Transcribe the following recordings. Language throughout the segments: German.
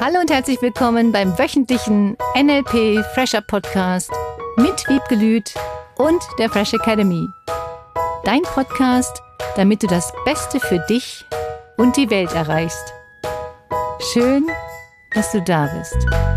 Hallo und herzlich willkommen beim wöchentlichen NLP Fresher Podcast mit Wiebke Lüth und der Fresh Academy. Dein Podcast, damit du das Beste für dich und die Welt erreichst. Schön, dass du da bist.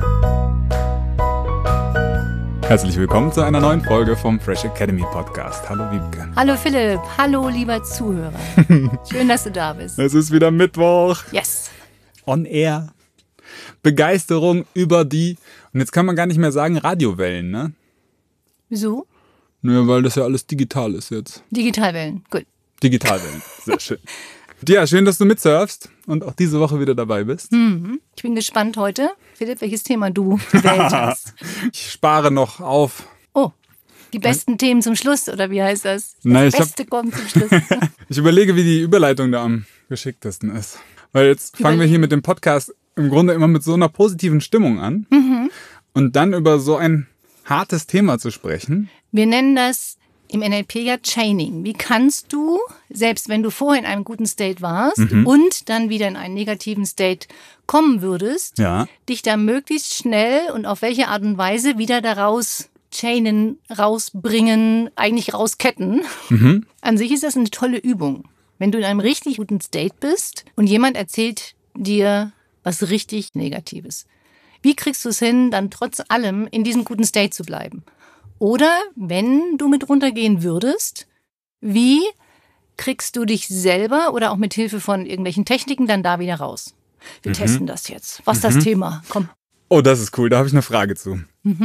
Herzlich willkommen zu einer neuen Folge vom Fresh Academy Podcast. Hallo Wiebke. Hallo Philipp, hallo lieber Zuhörer. Schön, dass du da bist. Es ist wieder Mittwoch. Yes. On Air. Begeisterung über die, und jetzt kann man gar nicht mehr sagen Radiowellen, ne? Wieso? Nö, weil das ja alles digital ist jetzt. Digitalwellen, gut. Digitalwellen, sehr schön. Ja, schön, dass du mitsurfst und auch diese Woche wieder dabei bist. Ich bin gespannt heute, Philipp, welches Thema du gewählt hast. Ich spare noch auf. Oh, die besten Themen zum Schluss, oder wie heißt das? Nein, das Beste kommt zum Schluss. Ich überlege, wie die Überleitung da am geschicktesten ist. Weil jetzt fangen wir hier mit dem Podcast im Grunde immer mit so einer positiven Stimmung an. Und dann über so ein hartes Thema zu sprechen. Wir nennen das im NLP ja Chaining. Wie kannst du, selbst wenn du vorher in einem guten State warst und dann wieder in einen negativen State kommen würdest, dich da möglichst schnell und auf welche Art und Weise wieder daraus chainen, rausbringen, eigentlich rausketten. An sich ist das eine tolle Übung. Wenn du in einem richtig guten State bist und jemand erzählt dir was richtig Negatives. Wie kriegst du es hin, dann trotz allem in diesem guten State zu bleiben? Oder wenn du mit runtergehen würdest, wie kriegst du dich selber oder auch mit Hilfe von irgendwelchen Techniken dann da wieder raus? Wir testen das jetzt. Was ist das Thema? Komm. Oh, das ist cool. Da habe ich eine Frage zu.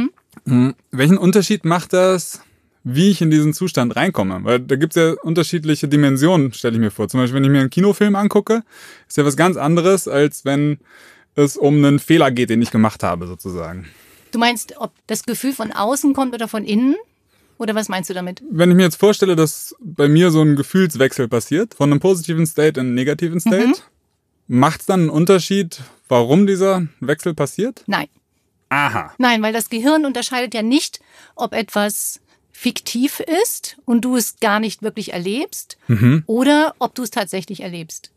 Welchen Unterschied macht das, wie ich in diesen Zustand reinkomme? Weil da gibt es ja unterschiedliche Dimensionen, stelle ich mir vor. Zum Beispiel, wenn ich mir einen Kinofilm angucke, ist ja was ganz anderes, als wenn es um einen Fehler geht, den ich gemacht habe, sozusagen. Du meinst, ob das Gefühl von außen kommt oder von innen? Oder was meinst du damit? Wenn ich mir jetzt vorstelle, dass bei mir so ein Gefühlswechsel passiert, von einem positiven State in einen negativen State, macht es dann einen Unterschied, warum dieser Wechsel passiert? Nein. Aha. Nein, weil das Gehirn unterscheidet ja nicht, ob etwas fiktiv ist und du es gar nicht wirklich erlebst oder ob du es tatsächlich erlebst.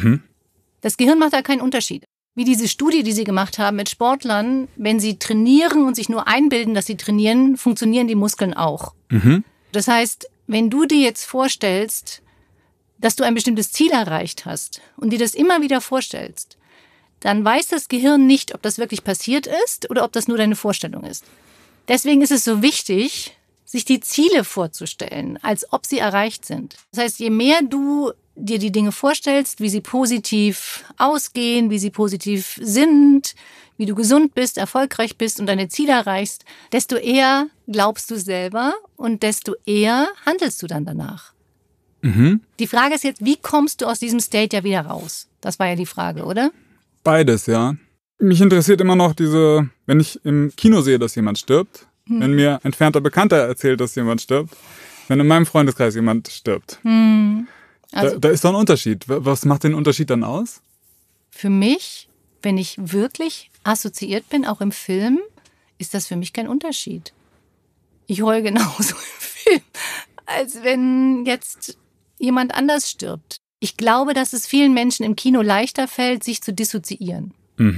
Das Gehirn macht da keinen Unterschied. Wie diese Studie, die sie gemacht haben mit Sportlern, wenn sie trainieren und sich nur einbilden, dass sie trainieren, funktionieren die Muskeln auch. Das heißt, wenn du dir jetzt vorstellst, dass du ein bestimmtes Ziel erreicht hast und dir das immer wieder vorstellst, dann weiß das Gehirn nicht, ob das wirklich passiert ist oder ob das nur deine Vorstellung ist. Deswegen ist es so wichtig, sich die Ziele vorzustellen, als ob sie erreicht sind. Das heißt, je mehr du dir die Dinge vorstellst, wie sie positiv ausgehen, wie sie positiv sind, wie du gesund bist, erfolgreich bist und deine Ziele erreichst, desto eher glaubst du selber und desto eher handelst du dann danach. Die Frage ist jetzt, wie kommst du aus diesem State ja wieder raus? Das war ja die Frage, oder? Beides, ja. Mich interessiert immer noch wenn ich im Kino sehe, dass jemand stirbt, wenn mir ein entfernter Bekannter erzählt, dass jemand stirbt, wenn in meinem Freundeskreis jemand stirbt. Also, da ist doch ein Unterschied. Was macht den Unterschied dann aus? Für mich, wenn ich wirklich assoziiert bin, auch im Film, ist das für mich kein Unterschied. Ich heule genauso im Film, als wenn jetzt jemand anders stirbt. Ich glaube, dass es vielen Menschen im Kino leichter fällt, sich zu dissoziieren.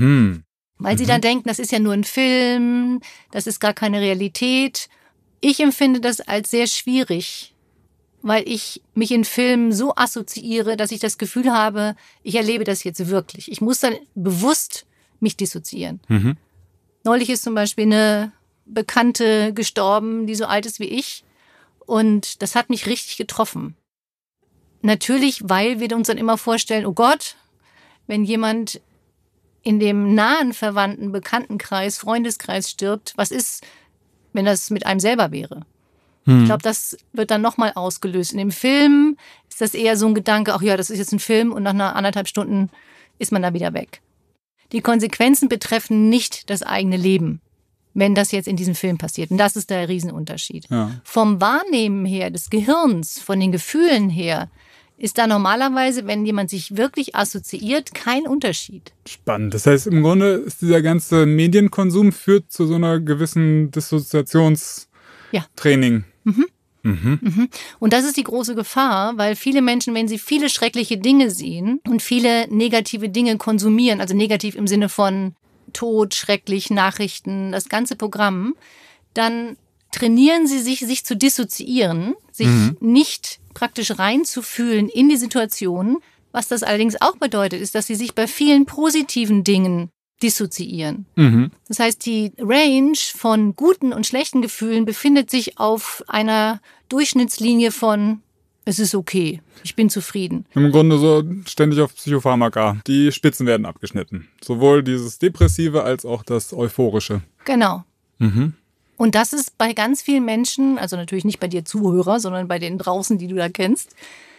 Weil sie dann denken, das ist ja nur ein Film, das ist gar keine Realität. Ich empfinde das als sehr schwierig, weil ich mich in Filmen so assoziiere, dass ich das Gefühl habe, ich erlebe das jetzt wirklich. Ich muss dann bewusst mich dissoziieren. Neulich ist zum Beispiel eine Bekannte gestorben, die so alt ist wie ich. Und das hat mich richtig getroffen. Natürlich, weil wir uns dann immer vorstellen, oh Gott, wenn jemand in dem nahen Verwandten, Bekanntenkreis, Freundeskreis stirbt, was ist, wenn das mit einem selber wäre? Ich glaube, das wird dann nochmal ausgelöst. In dem Film ist das eher so ein Gedanke, ach ja, das ist jetzt ein Film und nach einer 1,5 Stunden ist man da wieder weg. Die Konsequenzen betreffen nicht das eigene Leben, wenn das jetzt in diesem Film passiert. Und das ist der Riesenunterschied. Ja. Vom Wahrnehmen her, des Gehirns, von den Gefühlen her, ist da normalerweise, wenn jemand sich wirklich assoziiert, kein Unterschied. Spannend. Das heißt, im Grunde ist dieser ganze Medienkonsum führt zu so einer gewissen Dissoziationstraining. Und das ist die große Gefahr, weil viele Menschen, wenn sie viele schreckliche Dinge sehen und viele negative Dinge konsumieren, also negativ im Sinne von Tod, schrecklich, Nachrichten, das ganze Programm, dann trainieren sie sich zu dissoziieren, sich nicht praktisch reinzufühlen in die Situation. Was das allerdings auch bedeutet, ist, dass sie sich bei vielen positiven Dingen dissoziieren. Das heißt, die Range von guten und schlechten Gefühlen befindet sich auf einer Durchschnittslinie von es ist okay, ich bin zufrieden. Im Grunde so ständig auf Psychopharmaka. Die Spitzen werden abgeschnitten. Sowohl dieses Depressive als auch das Euphorische. Genau. Und das ist bei ganz vielen Menschen, also natürlich nicht bei dir Zuhörer, sondern bei denen draußen, die du da kennst,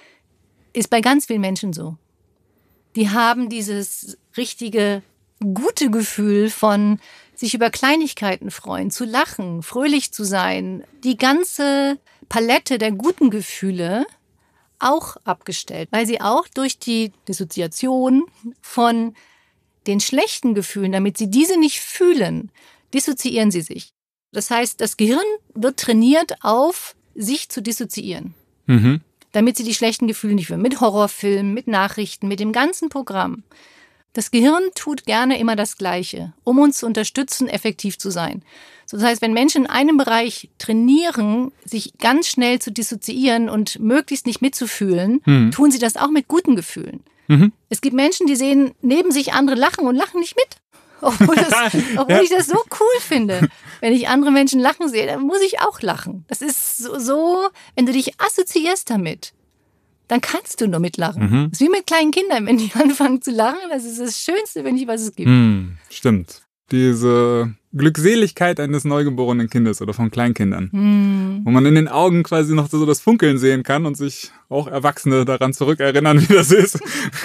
ist bei ganz vielen Menschen so. Die haben dieses richtige, gute Gefühl von sich über Kleinigkeiten freuen, zu lachen, fröhlich zu sein. Die ganze Palette der guten Gefühle auch abgestellt, weil sie auch durch die Dissoziation von den schlechten Gefühlen, damit sie diese nicht fühlen, dissoziieren sie sich. Das heißt, das Gehirn wird trainiert auf, sich zu dissoziieren. Damit sie die schlechten Gefühle nicht fühlen. Mit Horrorfilmen, mit Nachrichten, mit dem ganzen Programm. Das Gehirn tut gerne immer das Gleiche, um uns zu unterstützen, effektiv zu sein. So, das heißt, wenn Menschen in einem Bereich trainieren, sich ganz schnell zu dissoziieren und möglichst nicht mitzufühlen, tun sie das auch mit guten Gefühlen. Es gibt Menschen, die sehen neben sich andere lachen und lachen nicht mit. Obwohl ich das so cool finde. Wenn ich andere Menschen lachen sehe, dann muss ich auch lachen. Das ist so, wenn du dich assoziierst damit, dann kannst du nur mitlachen. Das ist wie mit kleinen Kindern, wenn die anfangen zu lachen, das ist das Schönste, was es gibt. Stimmt. Diese Glückseligkeit eines neugeborenen Kindes oder von Kleinkindern. Wo man in den Augen quasi noch so das Funkeln sehen kann und sich auch Erwachsene daran zurückerinnern, wie das ist,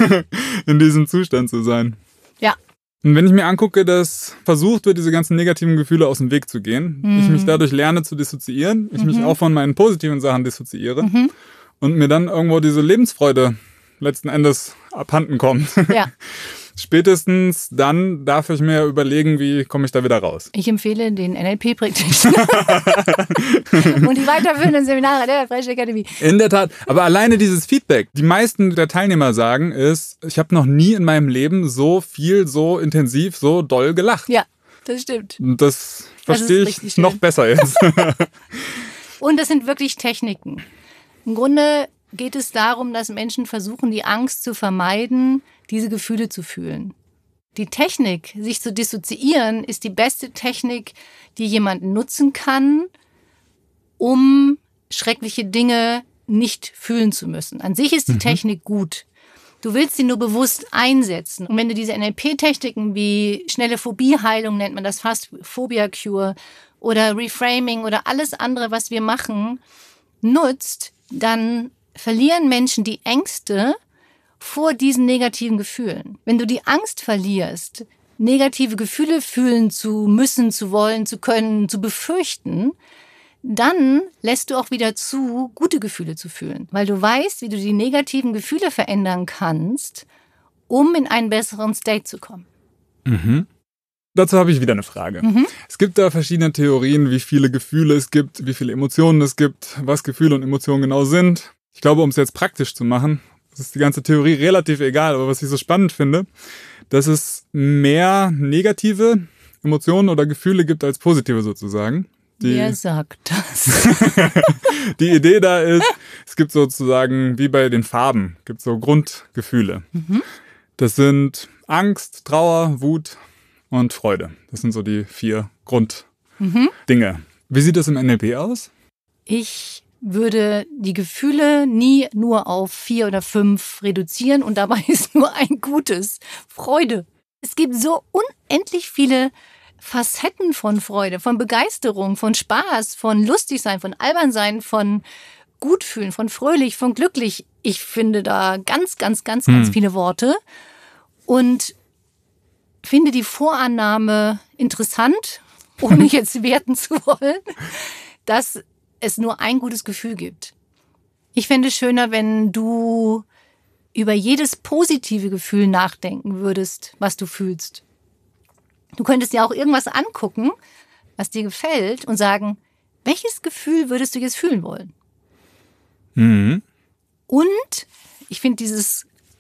in diesem Zustand zu sein. Ja. Und wenn ich mir angucke, dass versucht wird, diese ganzen negativen Gefühle aus dem Weg zu gehen, ich mich dadurch lerne zu dissoziieren, ich mich auch von meinen positiven Sachen dissoziiere und mir dann irgendwo diese Lebensfreude letzten Endes abhanden kommt. Ja. Spätestens dann darf ich mir überlegen, wie komme ich da wieder raus. Ich empfehle den NLP-Praktiker und die weiterführenden Seminare der Fresh Academy. In der Tat. Aber alleine dieses Feedback. Die meisten der Teilnehmer sagen ist, ich habe noch nie in meinem Leben so viel, so intensiv, so doll gelacht. Ja, das stimmt. Und das verstehe ich noch besser jetzt. Und das sind wirklich Techniken. Im Grunde geht es darum, dass Menschen versuchen, die Angst zu vermeiden, diese Gefühle zu fühlen. Die Technik, sich zu dissoziieren, ist die beste Technik, die jemand nutzen kann, um schreckliche Dinge nicht fühlen zu müssen. An sich ist die Technik gut. Du willst sie nur bewusst einsetzen. Und wenn du diese NLP-Techniken wie schnelle Phobieheilung, nennt man das fast Phobia Cure, oder Reframing oder alles andere, was wir machen, nutzt, dann verlieren Menschen die Ängste vor diesen negativen Gefühlen. Wenn du die Angst verlierst, negative Gefühle fühlen zu müssen, zu wollen, zu können, zu befürchten, dann lässt du auch wieder zu, gute Gefühle zu fühlen. Weil du weißt, wie du die negativen Gefühle verändern kannst, um in einen besseren State zu kommen. Dazu habe ich wieder eine Frage. Es gibt da verschiedene Theorien, wie viele Gefühle es gibt, wie viele Emotionen es gibt, was Gefühle und Emotionen genau sind. Ich glaube, um es jetzt praktisch zu machen, ist die ganze Theorie relativ egal, aber was ich so spannend finde, dass es mehr negative Emotionen oder Gefühle gibt als positive sozusagen. Wer sagt das? Die Idee da ist, es gibt sozusagen, wie bei den Farben, gibt so Grundgefühle. Das sind Angst, Trauer, Wut und Freude. Das sind so die 4 Grunddinge. Wie sieht das im NLP aus? Ich würde die Gefühle nie nur auf 4 oder 5 reduzieren und dabei ist nur ein gutes: Freude. Es gibt so unendlich viele Facetten von Freude, von Begeisterung, von Spaß, von lustig sein, von albern sein, von gut fühlen, von fröhlich, von glücklich. Ich finde da ganz viele Worte und finde die Vorannahme interessant, ohne jetzt werten zu wollen, dass es nur ein gutes Gefühl gibt. Ich fände es schöner, wenn du über jedes positive Gefühl nachdenken würdest, was du fühlst. Du könntest dir auch irgendwas angucken, was dir gefällt und sagen, welches Gefühl würdest du jetzt fühlen wollen? Und ich finde dieses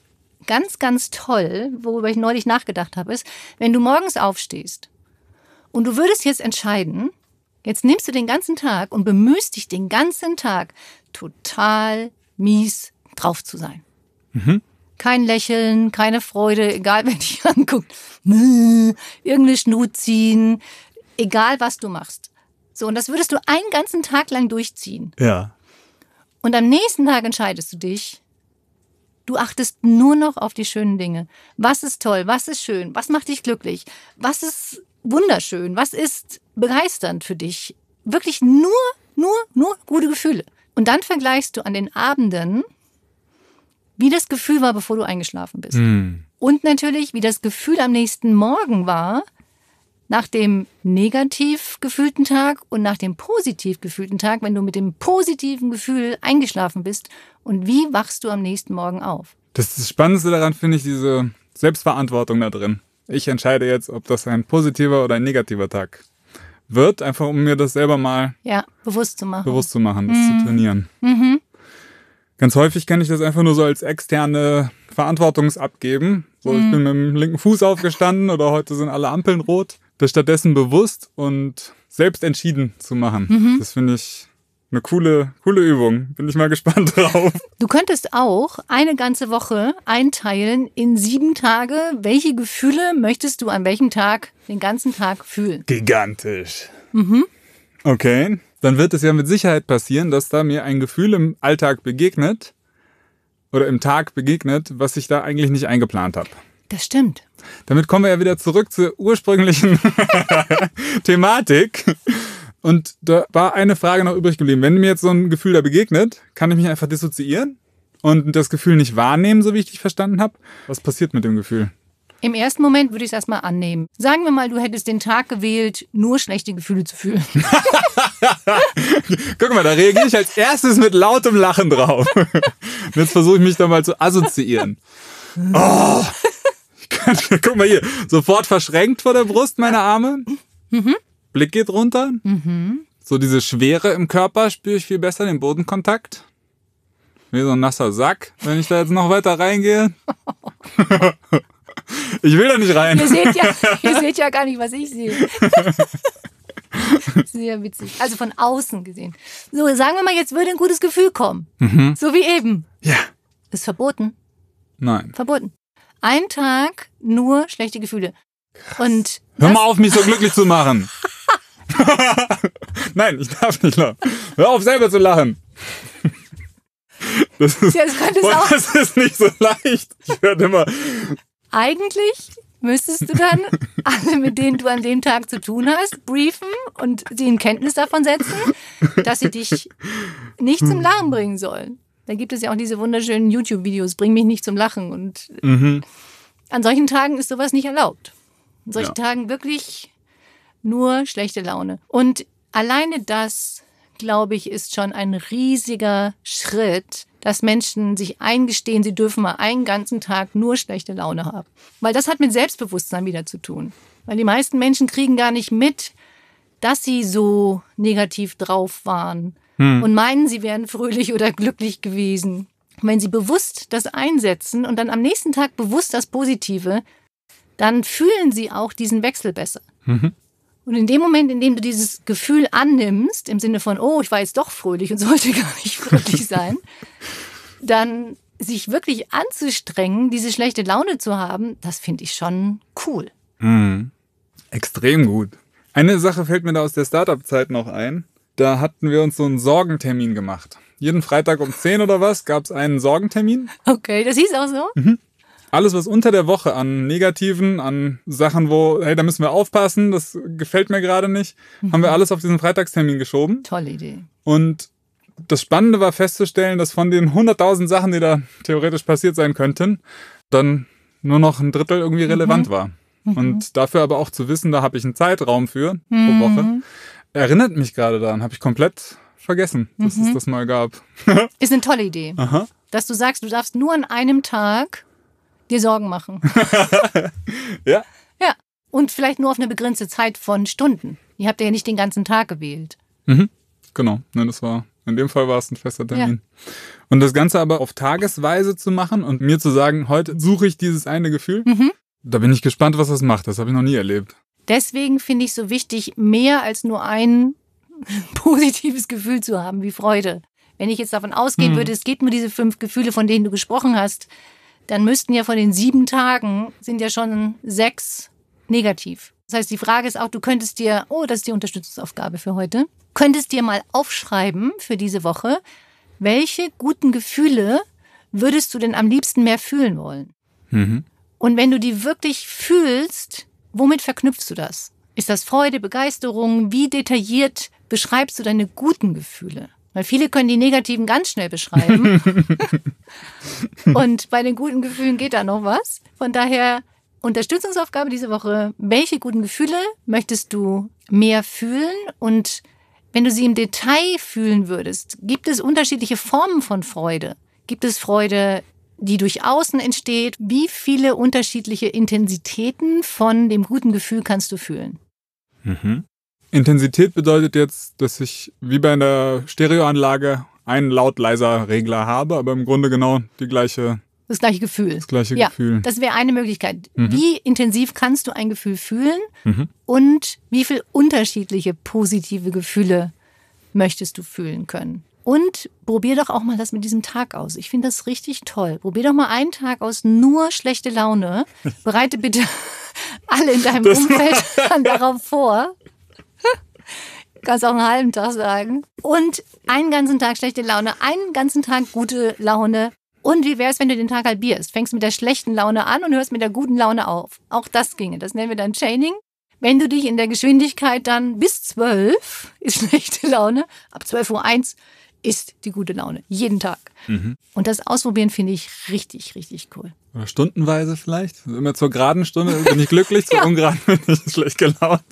ganz, ganz toll, worüber ich neulich nachgedacht habe, ist, wenn du morgens aufstehst und du würdest jetzt entscheiden, jetzt nimmst du den ganzen Tag und bemühst dich den ganzen Tag, total mies drauf zu sein. Kein Lächeln, keine Freude, egal wer dich anguckt. Irgendeine Schnut ziehen, egal was du machst. So, und das würdest du einen ganzen Tag lang durchziehen. Ja. Und am nächsten Tag entscheidest du dich, du achtest nur noch auf die schönen Dinge. Was ist toll, was ist schön, was macht dich glücklich, was ist wunderschön, was ist begeisternd für dich. Wirklich nur gute Gefühle. Und dann vergleichst du an den Abenden, wie das Gefühl war, bevor du eingeschlafen bist. Und natürlich, wie das Gefühl am nächsten Morgen war, nach dem negativ gefühlten Tag und nach dem positiv gefühlten Tag, wenn du mit dem positiven Gefühl eingeschlafen bist. Und wie wachst du am nächsten Morgen auf? Das Spannendste daran finde ich diese Selbstverantwortung da drin. Ich entscheide jetzt, ob das ein positiver oder ein negativer Tag wird, einfach um mir das selber mal bewusst zu machen, das zu trainieren. Ganz häufig kann ich das einfach nur so als externe Verantwortungsabgeben. So, ich bin mit dem linken Fuß aufgestanden oder heute sind alle Ampeln rot. Das stattdessen bewusst und selbst entschieden zu machen. Das finde ich eine coole Übung. Bin ich mal gespannt drauf. Du könntest auch eine ganze Woche einteilen in 7 Tage. Welche Gefühle möchtest du an welchem Tag den ganzen Tag fühlen? Gigantisch. Okay. Dann wird es ja mit Sicherheit passieren, dass da mir ein Gefühl im Alltag begegnet oder im Tag begegnet, was ich da eigentlich nicht eingeplant habe. Das stimmt. Damit kommen wir ja wieder zurück zur ursprünglichen Thematik. Und da war eine Frage noch übrig geblieben. Wenn mir jetzt so ein Gefühl da begegnet, kann ich mich einfach dissoziieren und das Gefühl nicht wahrnehmen, so wie ich dich verstanden habe? Was passiert mit dem Gefühl? Im ersten Moment würde ich es erstmal annehmen. Sagen wir mal, du hättest den Tag gewählt, nur schlechte Gefühle zu fühlen. Guck mal, da reagiere ich als erstes mit lautem Lachen drauf. Und jetzt versuche ich mich da mal zu assoziieren. Oh, guck mal hier, sofort verschränkt vor der Brust meine Arme. Blick geht runter. So diese Schwere im Körper spüre ich viel besser, den Bodenkontakt. Wie so ein nasser Sack, wenn ich da jetzt noch weiter reingehe. Ich will da nicht rein. Ihr seht ja gar nicht, was ich sehe. Sehr witzig. Also von außen gesehen. So, sagen wir mal, jetzt würde ein gutes Gefühl kommen. So wie eben. Ja. Ist verboten. Nein. Verboten. Ein Tag nur schlechte Gefühle. Und hör mal auf, mich so glücklich zu machen. Nein, ich darf nicht lachen. Hör auf, selber zu lachen. Das ist nicht so leicht. Ich werde immer... Eigentlich müsstest du dann alle, mit denen du an dem Tag zu tun hast, briefen und sie in Kenntnis davon setzen, dass sie dich nicht zum Lachen bringen sollen. Da gibt es ja auch diese wunderschönen YouTube-Videos, bring mich nicht zum Lachen. Und an solchen Tagen ist sowas nicht erlaubt. An solchen Tagen wirklich nur schlechte Laune. Und alleine das, glaube ich, ist schon ein riesiger Schritt, dass Menschen sich eingestehen, sie dürfen mal einen ganzen Tag nur schlechte Laune haben. Weil das hat mit Selbstbewusstsein wieder zu tun. Weil die meisten Menschen kriegen gar nicht mit, dass sie so negativ drauf waren und meinen, sie wären fröhlich oder glücklich gewesen. Und wenn sie bewusst das einsetzen und dann am nächsten Tag bewusst das Positive, dann fühlen sie auch diesen Wechsel besser. Und in dem Moment, in dem du dieses Gefühl annimmst, im Sinne von, oh, ich war jetzt doch fröhlich und sollte gar nicht fröhlich sein, dann sich wirklich anzustrengen, diese schlechte Laune zu haben, das finde ich schon cool. Extrem gut. Eine Sache fällt mir da aus der Startup-Zeit noch ein. Da hatten wir uns so einen Sorgentermin gemacht. Jeden Freitag um 10 oder was gab es einen Sorgentermin. Okay, das hieß auch so? Alles, was unter der Woche an Negativen, an Sachen, wo, hey, da müssen wir aufpassen, das gefällt mir gerade nicht, haben wir alles auf diesen Freitagstermin geschoben. Tolle Idee. Und das Spannende war festzustellen, dass von den 100.000 Sachen, die da theoretisch passiert sein könnten, dann nur noch ein Drittel irgendwie relevant war. Und dafür aber auch zu wissen, da habe ich einen Zeitraum für pro Woche, erinnert mich gerade daran, habe ich komplett vergessen, dass es das mal gab. Ist eine tolle Idee. Aha. Dass du sagst, du darfst nur an einem Tag dir Sorgen machen. Ja. Ja. Und vielleicht nur auf eine begrenzte Zeit von Stunden. Ihr habt ja nicht den ganzen Tag gewählt. Genau. Ne, das war In dem Fall war es ein fester Termin. Ja. Und das Ganze aber auf Tagesweise zu machen und mir zu sagen, heute suche ich dieses eine Gefühl, da bin ich gespannt, was das macht. Das habe ich noch nie erlebt. Deswegen finde ich so wichtig, mehr als nur ein positives Gefühl zu haben, wie Freude. Wenn ich jetzt davon ausgehen würde, es geht nur diese 5 Gefühle, von denen du gesprochen hast, dann müssten ja von den 7 Tagen, sind ja schon 6 negativ. Das heißt, die Frage ist auch, du könntest dir, das ist die Unterstützungsaufgabe für heute, könntest dir mal aufschreiben für diese Woche, welche guten Gefühle würdest du denn am liebsten mehr fühlen wollen? Und wenn du die wirklich fühlst, womit verknüpfst du das? Ist das Freude, Begeisterung? Wie detailliert beschreibst du deine guten Gefühle? Weil viele können die negativen ganz schnell beschreiben. Und bei den guten Gefühlen geht da noch was. Von daher Unterstützungsaufgabe diese Woche. Welche guten Gefühle möchtest du mehr fühlen? Und wenn du sie im Detail fühlen würdest, gibt es unterschiedliche Formen von Freude? Gibt es Freude, die durch Außen entsteht? Wie viele unterschiedliche Intensitäten von dem guten Gefühl kannst du fühlen? Intensität bedeutet jetzt, dass ich wie bei einer Stereoanlage einen Laut-Leiser-Regler habe, aber im Grunde genau das gleiche Gefühl. Gefühl. Das wäre eine Möglichkeit. Wie intensiv kannst du ein Gefühl fühlen und wie viele unterschiedliche positive Gefühle möchtest du fühlen können? Und probier doch auch mal das mit diesem Tag aus. Ich finde das richtig toll. Probier doch mal einen Tag aus nur schlechte Laune. Bereite bitte alle in deinem Umfeld darauf vor. Kannst auch einen halben Tag sagen. Und einen ganzen Tag schlechte Laune, einen ganzen Tag gute Laune. Und wie wäre es, wenn du den Tag halbierst? Fängst mit der schlechten Laune an und hörst mit der guten Laune auf. Auch das ginge. Das nennen wir dann Chaining. Wenn du dich in der Geschwindigkeit dann bis 12 ist schlechte Laune, ab 12:01 ist die gute Laune. Jeden Tag. Und das Ausprobieren finde ich richtig, richtig cool. Oder stundenweise vielleicht. Immer zur geraden Stunde bin ich glücklich, zur ungeraden bin ich schlecht gelaunt.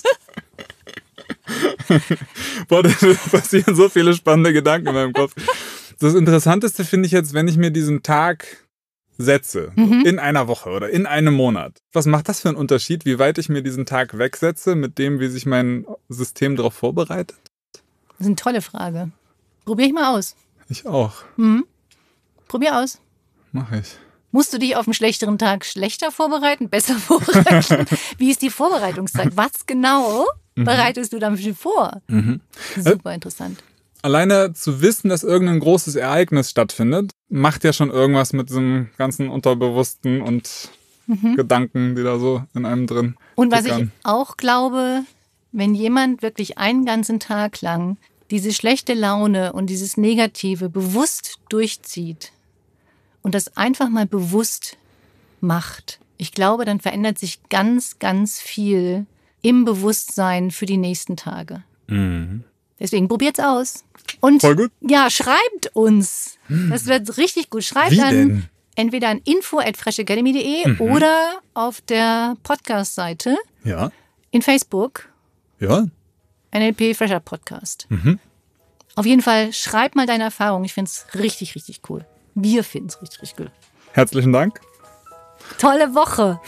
Boah, da passieren so viele spannende Gedanken in meinem Kopf. Das Interessanteste finde ich jetzt, wenn ich mir diesen Tag setze, in einer Woche oder in einem Monat. Was macht das für einen Unterschied, wie weit ich mir diesen Tag wegsetze, mit dem, wie sich mein System darauf vorbereitet? Das ist eine tolle Frage. Probier ich mal aus. Ich auch. Probier aus. Mach ich. Musst du dich auf einen schlechteren Tag schlechter vorbereiten, besser vorbereiten? Wie ist die Vorbereitungszeit? Was genau bereitest du dafür vor? Super interessant. Alleine zu wissen, dass irgendein großes Ereignis stattfindet, macht ja schon irgendwas mit diesem ganzen Unterbewussten und Gedanken, die da so in einem drin Und was ich auch glaube, wenn jemand wirklich einen ganzen Tag lang diese schlechte Laune und dieses Negative bewusst durchzieht und das einfach mal bewusst macht, ich glaube, dann verändert sich ganz, ganz viel im Bewusstsein für die nächsten Tage. Deswegen probiert's aus. Und voll gut. Ja, schreibt uns. Das wird richtig gut. Schreibt dann entweder an info@freshacademy.de oder auf der Podcast-Seite. Ja. In Facebook. Ja. NLP Fresher Podcast. Auf jeden Fall, schreib mal deine Erfahrung. Ich finde es richtig, richtig cool. Wir finden es richtig, richtig cool. Herzlichen Dank. Tolle Woche.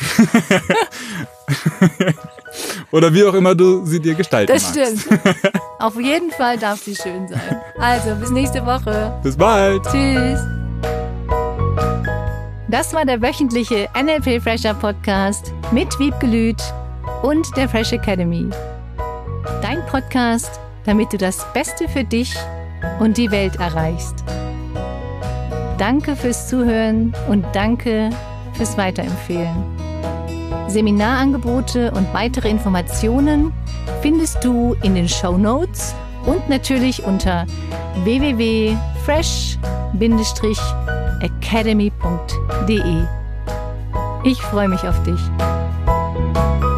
Oder wie auch immer du sie dir gestalten magst. Das stimmt. Auf jeden Fall darf sie schön sein. Also, bis nächste Woche. Bis bald. Tschüss. Das war der wöchentliche NLP Fresher Podcast mit Wiebke Lüth und der Fresh Academy. Dein Podcast, damit du das Beste für dich und die Welt erreichst. Danke fürs Zuhören und danke fürs Weiterempfehlen. Seminarangebote und weitere Informationen findest du in den Shownotes und natürlich unter www.fresh-academy.de. Ich freue mich auf dich.